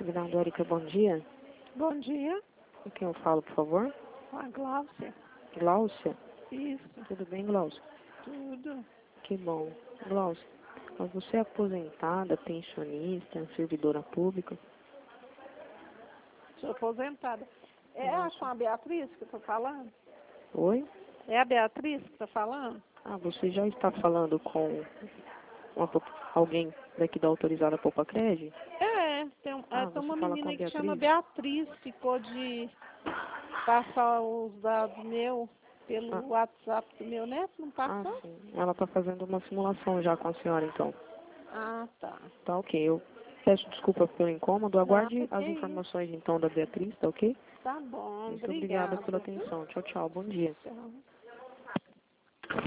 Convidado Érica, bom dia. Bom dia, Com quem eu falo, por favor? com a Gláucia. Gláucia? Isso, Tudo bem, Gláucia? tudo. Que bom. Gláucia, mas você é aposentada, pensionista, servidora pública? Sou aposentada. É com a Beatriz que eu tô falando? Oi? É a Beatriz que tá falando? Ah, você já está falando com alguém daqui da autorizada Poupa-Cred? Tem Você uma fala com a menina que chama Beatriz? Beatriz, ficou de passar os dados meu pelo WhatsApp do meu neto, não passou? Sim. Ela está fazendo uma simulação já com a senhora, então. Ah, tá. Tá ok. Eu peço desculpa pelo incômodo. Aguarde Nada, que as isso. informações, então, da Beatriz, tá ok? Tá bom, Muito obrigada obrigada. pela atenção. Tchau, tchau. Bom dia. Tchau.